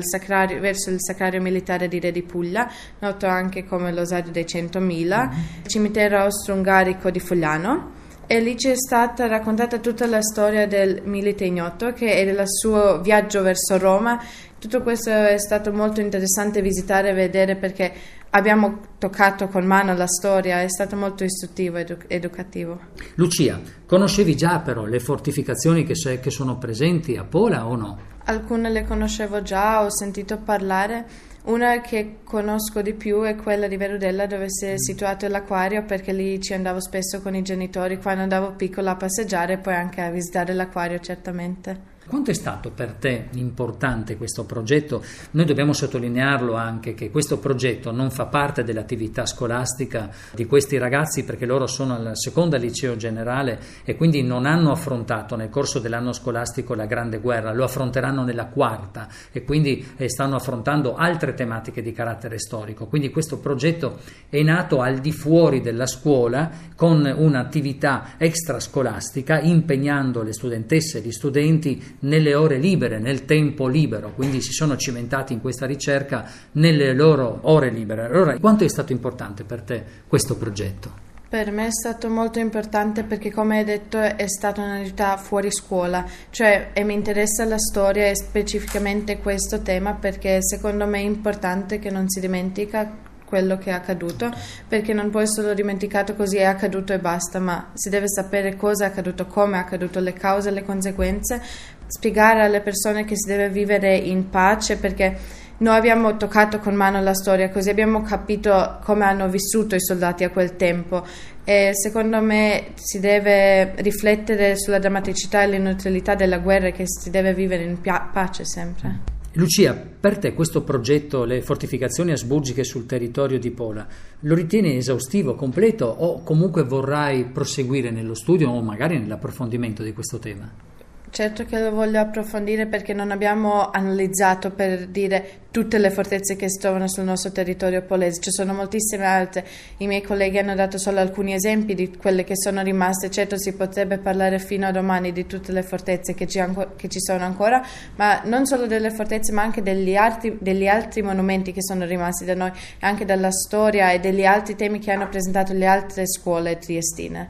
verso il Sacrario Militare di Re di Puglia, noto anche come l'Osario dei 100.000, cimitero austro-ungarico di Fogliano. E lì ci è stata raccontata tutta la storia del milite ignoto, che è del suo viaggio verso Roma. Tutto questo è stato molto interessante visitare e vedere, perché abbiamo toccato con mano la storia, è stato molto istruttivo ed educativo. Lucia, conoscevi già però le fortificazioni che sono presenti a Pola o no? Alcune le conoscevo già, ho sentito parlare. Una che conosco di più è quella di Verudella, dove si è situato l'acquario, perché lì ci andavo spesso con i genitori quando andavo piccola a passeggiare e poi anche a visitare l'acquario, certamente. Quanto è stato per te importante questo progetto? Noi dobbiamo sottolinearlo anche che questo progetto non fa parte dell'attività scolastica di questi ragazzi, perché loro sono al seconda liceo generale e quindi non hanno affrontato nel corso dell'anno scolastico la Grande Guerra, lo affronteranno nella quarta e quindi stanno affrontando altre tematiche di carattere storico. Quindi questo progetto è nato al di fuori della scuola con un'attività extrascolastica, impegnando le studentesse e gli studenti nelle ore libere, nel tempo libero, quindi si sono cimentati in questa ricerca nelle loro ore libere. Allora, quanto è stato importante per te questo progetto? Per me è stato molto importante perché, come hai detto, è stata un'attività fuori scuola, cioè mi interessa la storia e specificamente questo tema, perché secondo me è importante che non si dimentica quello che è accaduto, perché non può essere solo dimenticato così, è accaduto e basta, ma si deve sapere cosa è accaduto, come è accaduto, le cause e le conseguenze, spiegare alle persone che si deve vivere in pace, perché noi abbiamo toccato con mano la storia, così abbiamo capito come hanno vissuto i soldati a quel tempo, e secondo me si deve riflettere sulla drammaticità e l'inutilità della guerra, che si deve vivere in pace sempre. Lucia, per te questo progetto, le fortificazioni asburgiche sul territorio di Pola, lo ritieni esaustivo, completo, o comunque vorrai proseguire nello studio o magari nell'approfondimento di questo tema? Certo che lo voglio approfondire, perché non abbiamo analizzato, per dire, tutte le fortezze che si trovano sul nostro territorio polese. Ci sono moltissime altre. I miei colleghi hanno dato solo alcuni esempi di quelle che sono rimaste. Certo, si potrebbe parlare fino a domani di tutte le fortezze che ci sono ancora, ma non solo delle fortezze, ma anche degli altri monumenti che sono rimasti da noi, anche dalla storia e degli altri temi che hanno presentato le altre scuole triestine.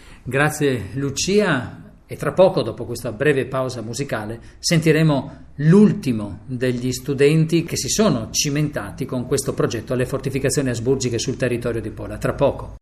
Grazie Lucia. E tra poco, dopo questa breve pausa musicale, sentiremo l'ultimo degli studenti che si sono cimentati con questo progetto alle fortificazioni asburgiche sul territorio di Pola. Tra poco.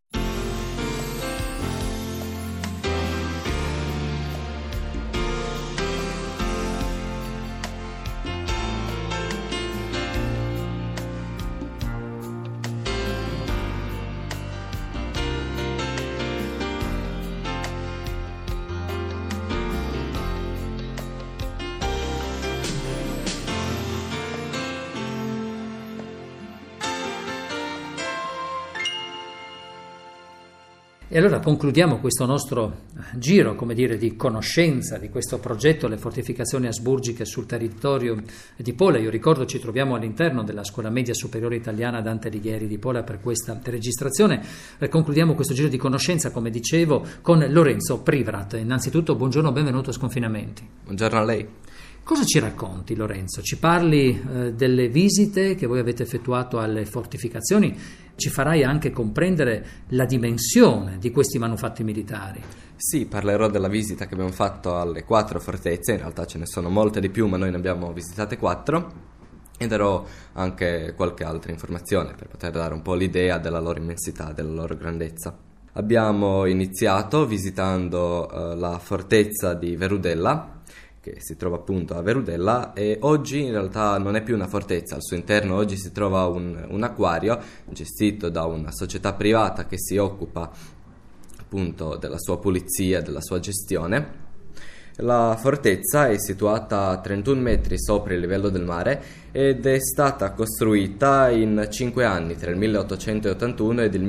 E allora concludiamo questo nostro giro, di conoscenza di questo progetto, le fortificazioni asburgiche sul territorio di Pola. Io ricordo ci troviamo all'interno della Scuola Media Superiore Italiana Dante Alighieri di Pola per questa registrazione. Concludiamo questo giro di conoscenza, come dicevo, con Lorenzo Privrat. Innanzitutto buongiorno, benvenuto a Sconfinamenti. Buongiorno a lei. Cosa ci racconti, Lorenzo? Ci parli delle visite che voi avete effettuato alle fortificazioni, ci farai anche comprendere la dimensione di questi manufatti militari. Sì, parlerò della visita che abbiamo fatto alle 4 fortezze, in realtà ce ne sono molte di più, ma noi ne abbiamo visitate 4, e darò anche qualche altra informazione per poter dare un po' l'idea della loro immensità, della loro grandezza. Abbiamo iniziato visitando la fortezza di Verudella, che si trova appunto a Verudella, e oggi in realtà non è più una fortezza. Al suo interno oggi si trova un acquario gestito da una società privata che si occupa appunto della sua pulizia, della sua gestione. La fortezza è situata a 31 metri sopra il livello del mare ed è stata costruita in 5 anni, tra il 1881 ed il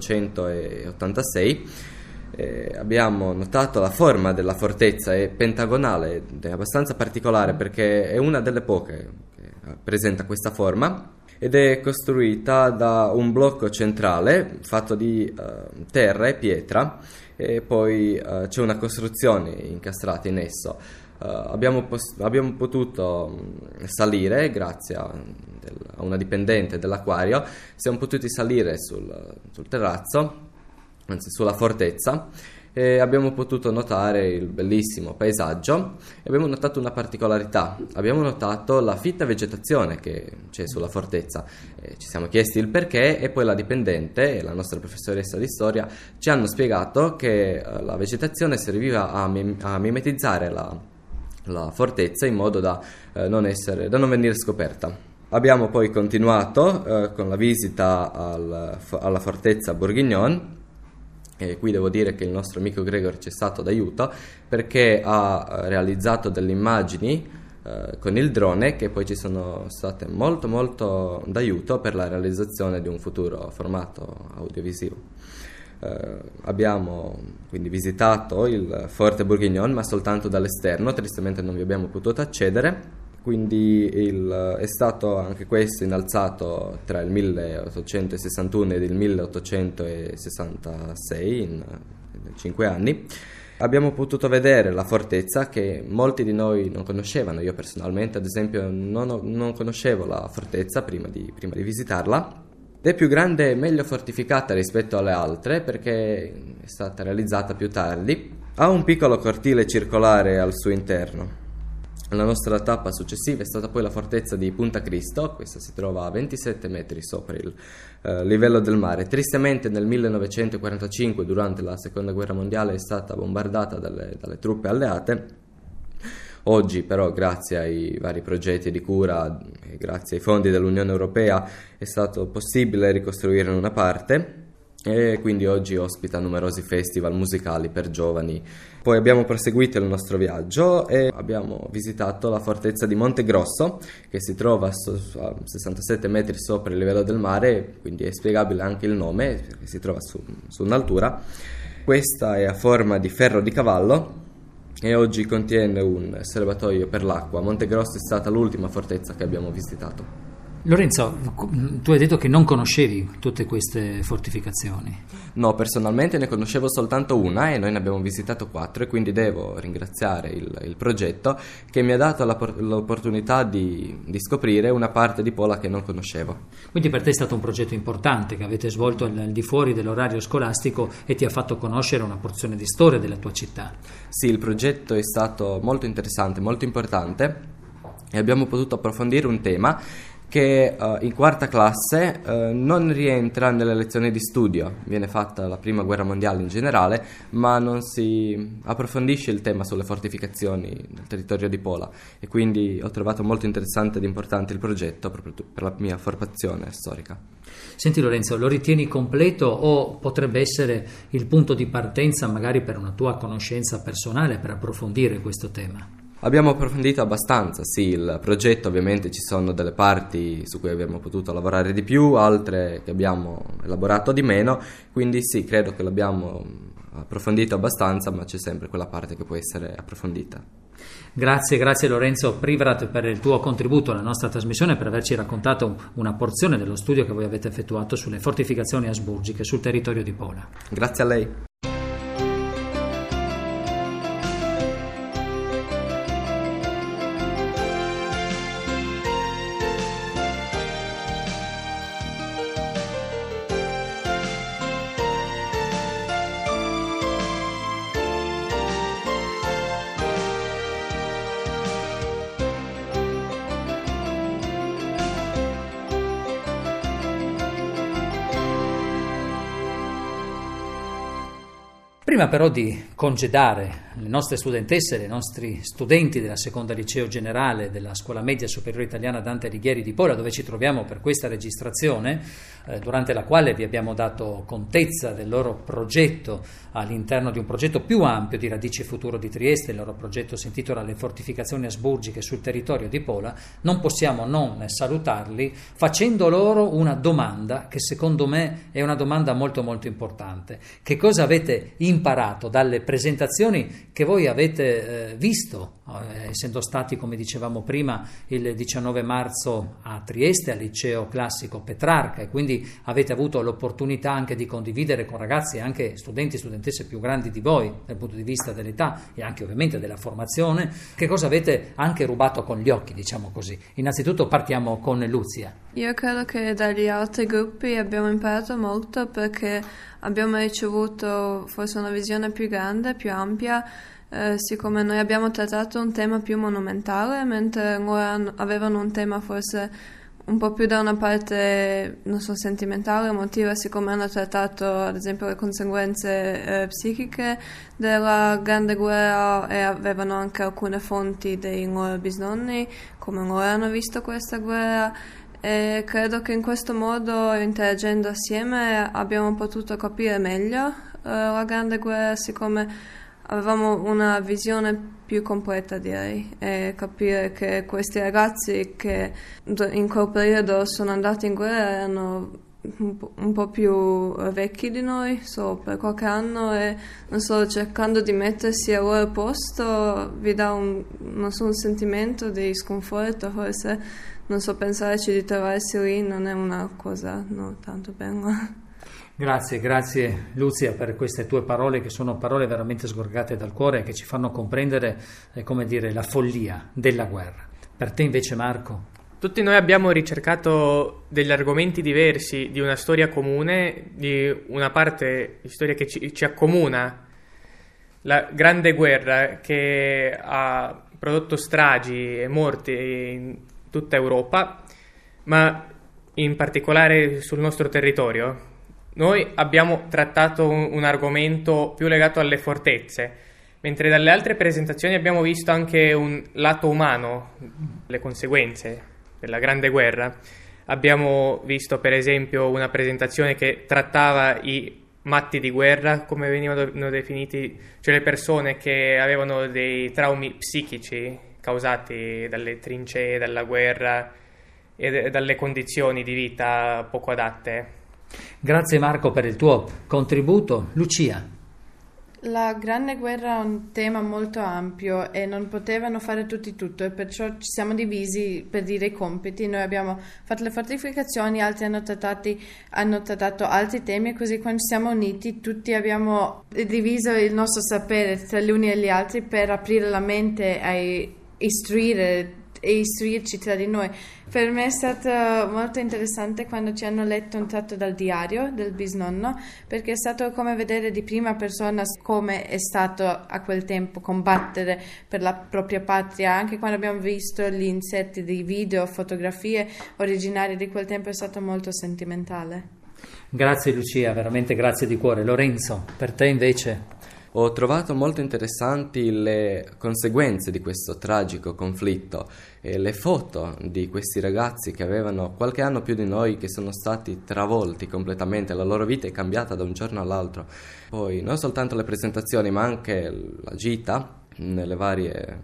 1886. Abbiamo notato la forma della fortezza, è pentagonale, è abbastanza particolare perché è una delle poche che presenta questa forma, ed è costruita da un blocco centrale fatto di terra e pietra, e poi c'è una costruzione incastrata in esso. Abbiamo potuto salire grazie a una dipendente dell'acquario, siamo potuti salire sul terrazzo, anzi sulla fortezza, e abbiamo potuto notare il bellissimo paesaggio e abbiamo notato una particolarità. Abbiamo notato la fitta vegetazione che c'è sulla fortezza, ci siamo chiesti il perché e poi la dipendente e la nostra professoressa di storia ci hanno spiegato che la vegetazione serviva a mimetizzare la fortezza in modo da non venire scoperta. Abbiamo poi continuato con la visita alla fortezza Bourguignon. E qui devo dire che il nostro amico Gregor ci è stato d'aiuto perché ha realizzato delle immagini con il drone che poi ci sono state molto molto d'aiuto per la realizzazione di un futuro formato audiovisivo. Abbiamo quindi visitato il Forte Bourguignon, ma soltanto dall'esterno, tristemente non vi abbiamo potuto accedere. Quindi è stato anche questo innalzato tra il 1861 ed il 1866, in 5 anni. Abbiamo potuto vedere la fortezza che molti di noi non conoscevano. Io personalmente, ad esempio, non conoscevo la fortezza prima di visitarla. Ed è più grande e meglio fortificata rispetto alle altre perché è stata realizzata più tardi. Ha un piccolo cortile circolare al suo interno. La nostra tappa successiva è stata poi la fortezza di Punta Cristo. Questa si trova a 27 metri sopra il livello del mare. Tristemente nel 1945, durante la seconda guerra mondiale, è stata bombardata dalle truppe alleate. Oggi però, grazie ai vari progetti di cura e grazie ai fondi dell'Unione Europea, è stato possibile ricostruirne una parte, e quindi oggi ospita numerosi festival musicali per giovani. Poi abbiamo proseguito il nostro viaggio e abbiamo visitato la fortezza di Montegrosso, che si trova a 67 metri sopra il livello del mare, quindi è spiegabile anche il nome, perché si trova su un'altura. Questa è a forma di ferro di cavallo e oggi contiene un serbatoio per l'acqua. Montegrosso è stata l'ultima fortezza che abbiamo visitato. Lorenzo, tu hai detto che non conoscevi tutte queste fortificazioni. No, personalmente ne conoscevo soltanto una e noi ne abbiamo visitato 4, e quindi devo ringraziare il progetto che mi ha dato l'opportunità di scoprire una parte di Pola che non conoscevo. Quindi per te è stato un progetto importante che avete svolto al di fuori dell'orario scolastico e ti ha fatto conoscere una porzione di storia della tua città. Sì, il progetto è stato molto interessante, molto importante, e abbiamo potuto approfondire un tema che in quarta classe non rientra nelle lezioni di studio. Viene fatta la prima guerra mondiale in generale, ma non si approfondisce il tema sulle fortificazioni nel territorio di Pola, e quindi ho trovato molto interessante ed importante il progetto proprio per la mia formazione storica. Senti Lorenzo, lo ritieni completo o potrebbe essere il punto di partenza magari per una tua conoscenza personale per approfondire questo tema? Abbiamo approfondito abbastanza, sì, il progetto ovviamente ci sono delle parti su cui abbiamo potuto lavorare di più, altre che abbiamo elaborato di meno, quindi sì, credo che l'abbiamo approfondito abbastanza, ma c'è sempre quella parte che può essere approfondita. Grazie Lorenzo Privrat per il tuo contributo alla nostra trasmissione, per averci raccontato una porzione dello studio che voi avete effettuato sulle fortificazioni asburgiche sul territorio di Pola. Grazie a lei. Prima però di congedare le nostre studentesse e i nostri studenti della seconda liceo generale della Scuola Media Superiore Italiana Dante Alighieri di Pola, dove ci troviamo per questa registrazione, durante la quale vi abbiamo dato contezza del loro progetto all'interno di un progetto più ampio di Radici Futuro di Trieste. Il loro progetto si intitola Le fortificazioni asburgiche sul territorio di Pola. Non possiamo non salutarli facendo loro una domanda che secondo me è una domanda molto molto importante. Che cosa avete imparato dalle presentazioni che voi avete visto, essendo stati, come dicevamo prima, il 19 marzo a Trieste al liceo classico Petrarca, e quindi avete avuto l'opportunità anche di condividere con ragazzi, anche studenti e studentesse più grandi di voi dal punto di vista dell'età e anche ovviamente della formazione. Che cosa avete anche rubato con gli occhi, diciamo così? Innanzitutto partiamo con Luzia. Io credo che dagli altri gruppi abbiamo imparato molto, perché abbiamo ricevuto forse una visione più grande, più ampia, siccome noi abbiamo trattato un tema più monumentale, mentre loro avevano un tema forse un po' più da una parte, non so, sentimentale, emotiva, siccome hanno trattato ad esempio le conseguenze psichiche della Grande Guerra e avevano anche alcune fonti dei loro bisnonni, come loro hanno visto questa guerra. E credo che in questo modo, interagendo assieme, abbiamo potuto capire meglio la Grande Guerra, siccome avevamo una visione più completa, direi, e capire che questi ragazzi che in quel periodo sono andati in guerra erano un po' più vecchi di noi, solo per qualche anno, e non so, cercando di mettersi al loro posto vi dà un sentimento di sconforto, forse, non so, pensarci di trovarsi lì non è una cosa tanto bella. Grazie Luzia per queste tue parole, che sono parole veramente sgorgate dal cuore e che ci fanno comprendere, come dire, la follia della guerra. Per te invece, Marco? Tutti noi abbiamo ricercato degli argomenti diversi di una storia comune, di una parte di storia che ci accomuna, la Grande Guerra, che ha prodotto stragi e morti in tutta Europa, ma in particolare sul nostro territorio. Noi abbiamo trattato un argomento più legato alle fortezze, mentre dalle altre presentazioni abbiamo visto anche un lato umano, le conseguenze della Grande Guerra. Abbiamo visto per esempio una presentazione che trattava i matti di guerra, come venivano definiti, cioè le persone che avevano dei traumi psichici causati dalle trincee, dalla guerra e dalle condizioni di vita poco adatte. Grazie Marco per il tuo contributo. Lucia. La Grande Guerra è un tema molto ampio e non potevano fare tutti tutto, e perciò ci siamo divisi per dire i compiti. Noi abbiamo fatto le fortificazioni, altri hanno trattato altri temi, e così quando siamo uniti tutti abbiamo diviso il nostro sapere tra gli uni e gli altri per aprire la mente e istruirci tra di noi. Per me è stato molto interessante quando ci hanno letto un tratto dal diario del bisnonno, perché è stato come vedere di prima persona come è stato a quel tempo combattere per la propria patria. Anche quando abbiamo visto gli inserti di video, fotografie originarie di quel tempo, è stato molto sentimentale. Grazie Lucia, veramente grazie di cuore. Lorenzo, per te invece? Ho trovato molto interessanti le conseguenze di questo tragico conflitto e le foto di questi ragazzi che avevano qualche anno più di noi, che sono stati travolti completamente, la loro vita è cambiata da un giorno all'altro. Poi non soltanto le presentazioni, ma anche la gita nelle varie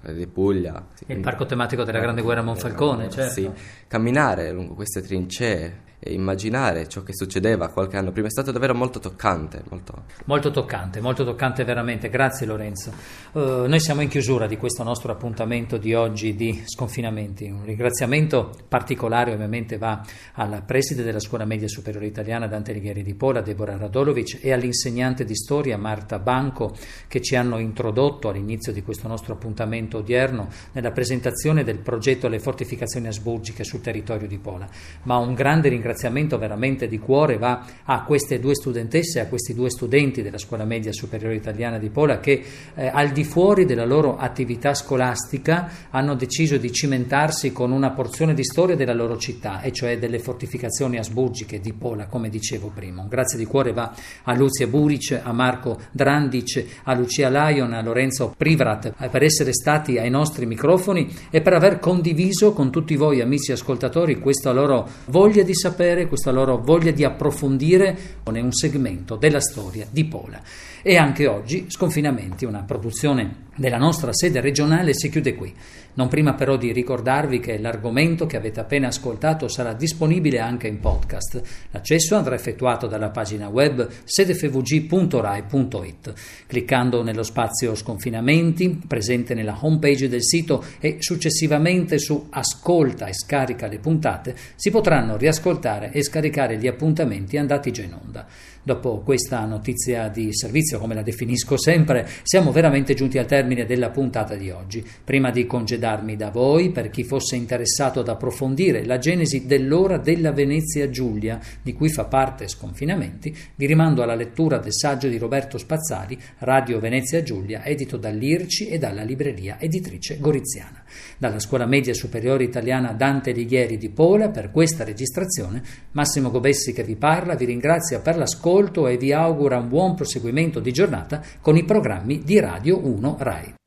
di Puglia. Sì, il parco tematico della Grande Guerra Monfalcone, certo. Sì, camminare lungo queste trincee e immaginare ciò che succedeva qualche anno prima è stato davvero molto toccante. Molto toccante veramente. Grazie Lorenzo. Noi siamo in chiusura di questo nostro appuntamento di oggi di Sconfinamenti. Un ringraziamento particolare ovviamente va alla preside della Scuola Media Superiore Italiana Dante Alighieri di Pola, Deborah Radolovic, e all'insegnante di storia Marta Banco, che ci hanno introdotto all'inizio di questo nostro appuntamento odierno nella presentazione del progetto alle fortificazioni asburgiche sul territorio di Pola. Ma un grande ringraziamento veramente di cuore va a queste 2 studentesse e a questi 2 studenti della Scuola Media Superiore Italiana di Pola che al di fuori della loro attività scolastica hanno deciso di cimentarsi con una porzione di storia della loro città, e cioè delle fortificazioni asburgiche di Pola, come dicevo prima. Un grazie di cuore va a Luzia Buric, a Marco Drandic, a Lucia Lion, a Lorenzo Privrat per essere stati ai nostri microfoni e per aver condiviso con tutti voi amici ascoltatori questa loro voglia di sapere, questa loro voglia di approfondire con un segmento della storia di Pola. E anche oggi Sconfinamenti, una produzione della nostra sede regionale, si chiude qui. Non prima però di ricordarvi che l'argomento che avete appena ascoltato sarà disponibile anche in podcast. L'accesso andrà effettuato dalla pagina web sedefvg.rai.it. Cliccando nello spazio Sconfinamenti, presente nella homepage del sito, e successivamente su Ascolta e scarica le puntate, si potranno riascoltare e scaricare gli appuntamenti andati già in onda. Dopo questa notizia di servizio, come la definisco sempre, siamo veramente giunti al termine della puntata di oggi. Prima di congedarmi da voi, per chi fosse interessato ad approfondire la genesi dell'ora della Venezia Giulia, di cui fa parte Sconfinamenti, vi rimando alla lettura del saggio di Roberto Spazzari, Radio Venezia Giulia, edito dall'IRCI e dalla libreria editrice Goriziana. Dalla Scuola Media Superiore Italiana Dante Alighieri di Pola, per questa registrazione, Massimo Gobessi che vi parla vi ringrazia per l'ascolto e vi augura un buon proseguimento di giornata con i programmi di Radio 1 Rai.